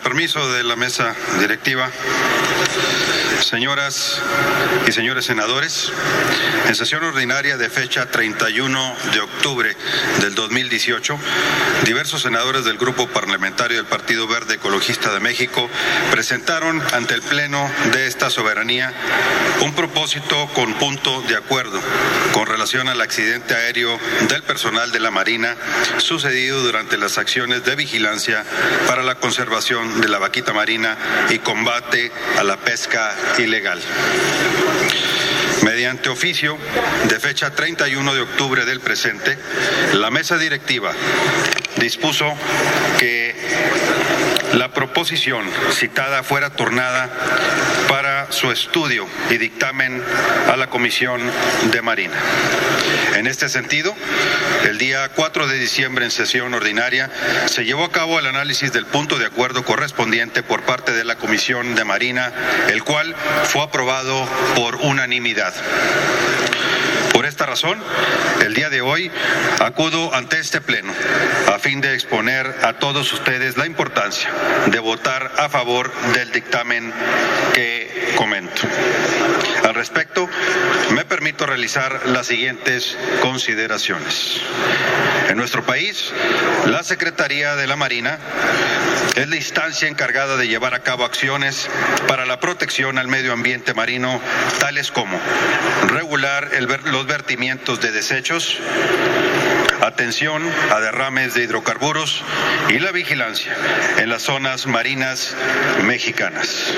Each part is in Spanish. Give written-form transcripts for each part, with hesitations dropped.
permiso de la mesa directiva, señoras y señores senadores, en sesión ordinaria de fecha 31 de octubre del 2018, diversos senadores del Grupo Parlamentario del Partido Verde Ecologista de México presentaron ante el Pleno de esta soberanía un propósito con punto de acuerdo con relación al accidente aéreo del personal de la Marina sucedido durante las acciones de vigilancia para la conservación de la vaquita marina y combate a la pesca ilegal. Mediante oficio de fecha 31 de octubre del presente, la mesa directiva dispuso que la proposición citada fuera turnada para su estudio y dictamen a la Comisión de Marina. En este sentido, el día 4 de diciembre en sesión ordinaria se llevó a cabo el análisis del punto de acuerdo correspondiente por parte de la Comisión de Marina, el cual fue aprobado por unanimidad. Por esta razón, el día de hoy acudo ante este Pleno a fin de exponer a todos ustedes la importancia de votar a favor del dictamen que comento. Al respecto, me permito realizar las siguientes consideraciones. En nuestro país, la Secretaría de la Marina es la instancia encargada de llevar a cabo acciones para la protección al medio ambiente marino, tales como regular los vertimientos de desechos, atención a derrames de hidrocarburos y la vigilancia en las zonas marinas mexicanas.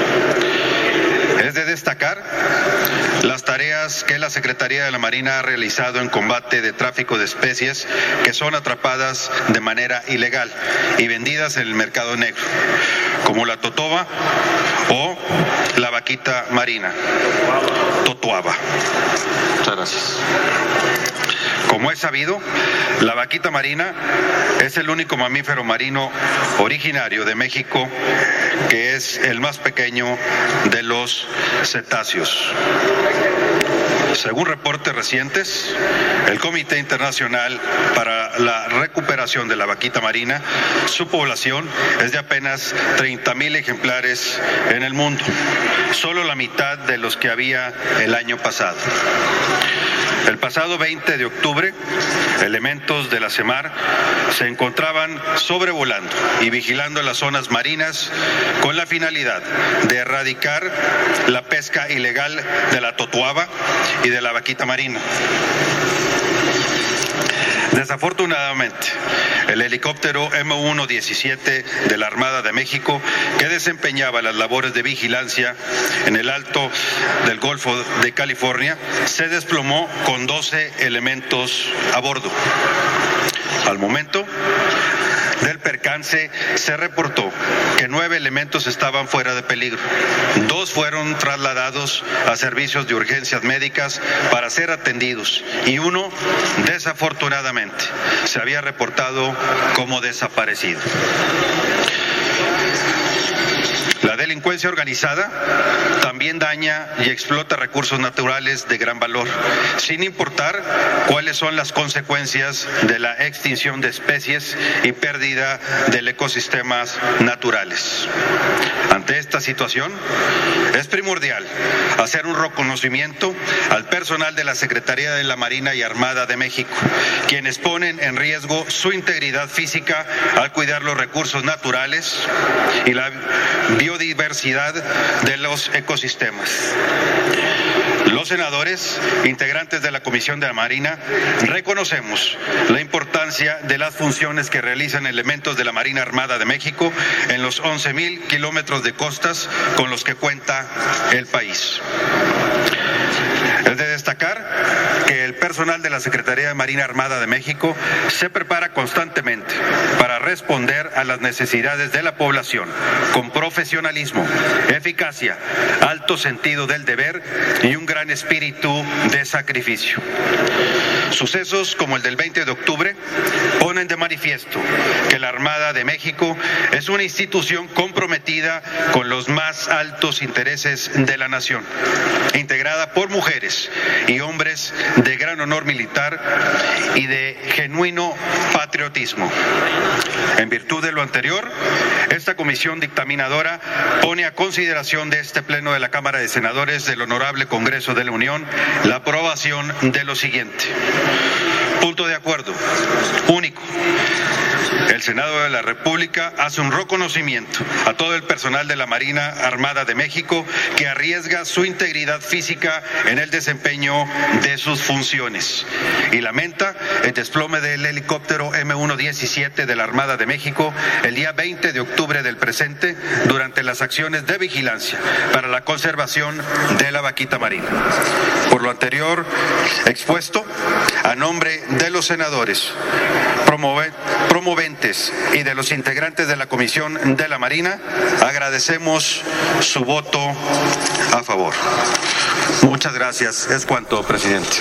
Es de destacar las tareas que la Secretaría de la Marina ha realizado en combate de tráfico de especies que son atrapadas de manera ilegal y vendidas en el mercado negro, como la totoba o la vaquita marina, totuaba. Muchas gracias. Como es sabido, la vaquita marina es el único mamífero marino originario de México que es el más pequeño de los cetáceos. Según reportes recientes, el Comité Internacional para la Recuperación de la Vaquita Marina, su población es de apenas 30,000 ejemplares en el mundo, solo la mitad de los que había el año pasado. El pasado 20 de octubre, elementos de la SEMAR se encontraban sobrevolando y vigilando las zonas marinas con la finalidad de erradicar la pesca ilegal de la totuaba y de la vaquita marina. Desafortunadamente, el helicóptero M117 de la Armada de México, que desempeñaba las labores de vigilancia en el alto del Golfo de California, se desplomó con 12 elementos a bordo. Al momento del percance se reportó que 9 elementos estaban fuera de peligro. 2 fueron trasladados a servicios de urgencias médicas para ser atendidos y 1, desafortunadamente, se había reportado como desaparecido. La delincuencia organizada también daña y explota recursos naturales de gran valor, sin importar cuáles son las consecuencias de la extinción de especies y pérdida de ecosistemas naturales. Ante esta situación, es primordial hacer un reconocimiento al personal de la Secretaría de la Marina y Armada de México, quienes ponen en riesgo su integridad física al cuidar los recursos naturales y la biodiversidad de los ecosistemas. Los senadores, integrantes de la Comisión de la Marina, reconocemos la importancia de las funciones que realizan elementos de la Marina Armada de México en los 11,000 kilómetros de costas con los que cuenta el país. Es de destacar que el personal de la Secretaría de Marina Armada de México se prepara constantemente para responder a las necesidades de la población con profesionalismo, eficacia, alto sentido del deber y un gran espíritu de sacrificio. Sucesos como el del 20 de octubre ponen ponen de manifiesto que la Armada de México es una institución comprometida con los más altos intereses de la nación, integrada por mujeres y hombres de gran honor militar y de genuino patriotismo. En virtud de lo anterior, esta comisión dictaminadora pone a consideración de este Pleno de la Cámara de Senadores del Honorable Congreso de la Unión la aprobación de lo siguiente. Punto de acuerdo. Único. El Senado de la República hace un reconocimiento a todo el personal de la Marina Armada de México que arriesga su integridad física en el desempeño de sus funciones y lamenta el desplome del helicóptero M117 de la Armada de México el día 20 de octubre del presente durante las acciones de vigilancia para la conservación de la vaquita marina. Por lo anterior expuesto, a nombre de los senadores promoventes y de los integrantes de la Comisión de la Marina, agradecemos su voto a favor. Muchas gracias. Es cuanto, presidente.